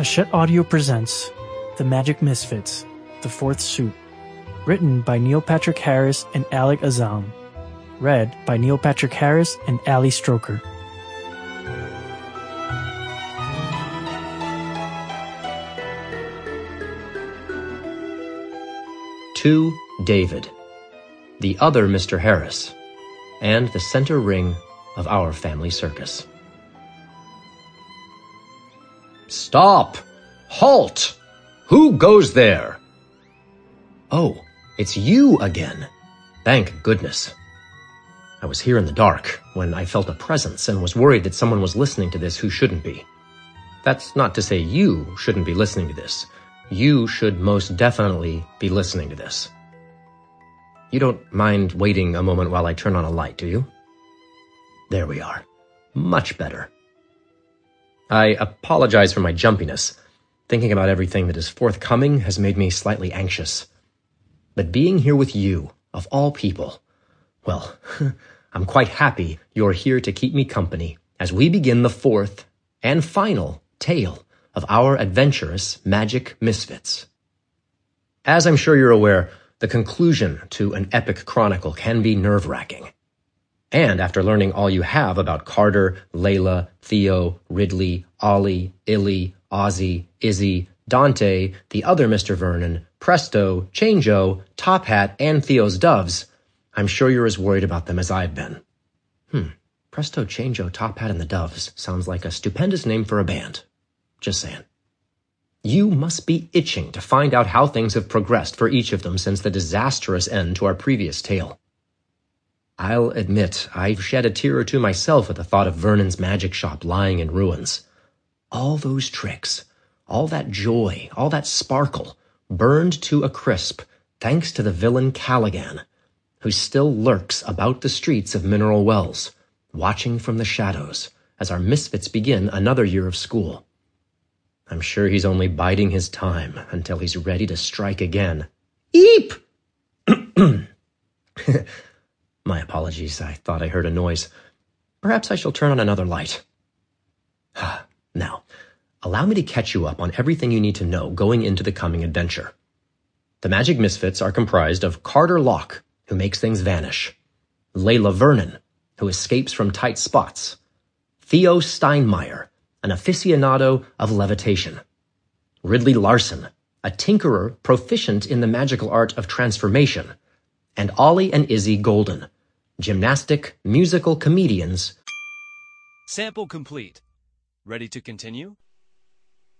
Hachette Audio presents The Magic Misfits, The Fourth Suit, written by Neil Patrick Harris and Alec Azam, read by Neil Patrick Harris and Ali Stroker. To David, the other Mr. Harris, and the center ring of our family circus. Stop! Halt! Who goes there? Oh, it's you again. Thank goodness. I was here in the dark when I felt a presence and was worried that someone was listening to this who shouldn't be. That's not to say you shouldn't be listening to this. You should most definitely be listening to this. You don't mind waiting a moment while I turn on a light, do you? There we are. Much better. I apologize for my jumpiness. Thinking about everything that is forthcoming has made me slightly anxious. But being here with you, of all people, well, I'm quite happy you're here to keep me company as we begin the fourth and final tale of our adventurous magic misfits. As I'm sure you're aware, the conclusion to an epic chronicle can be nerve-wracking. And after learning all you have about Carter, Layla, Theo, Ridley, Ollie, Illy, Ozzy, Izzy, Dante, the other Mr. Vernon, Presto, Chango, Top Hat, and Theo's doves, I'm sure you're as worried about them as I've been. Presto, Chango, Top Hat, and the Doves sounds like a stupendous name for a band. Just saying. You must be itching to find out how things have progressed for each of them since the disastrous end to our previous tale. I'll admit, I've shed a tear or two myself at the thought of Vernon's magic shop lying in ruins. All those tricks, all that joy, all that sparkle, burned to a crisp thanks to the villain Callaghan, who still lurks about the streets of Mineral Wells, watching from the shadows as our misfits begin another year of school. I'm sure he's only biding his time until he's ready to strike again. Eep! My apologies, I thought I heard a noise. Perhaps I shall turn on another light. Now, allow me to catch you up on everything you need to know going into the coming adventure. The Magic Misfits are comprised of Carter Locke, who makes things vanish, Layla Vernon, who escapes from tight spots, Theo Steinmeier, an aficionado of levitation, Ridley Larson, a tinkerer proficient in the magical art of transformation, and Ollie and Izzy Golden, gymnastic, musical comedians. Sample complete. Ready to continue?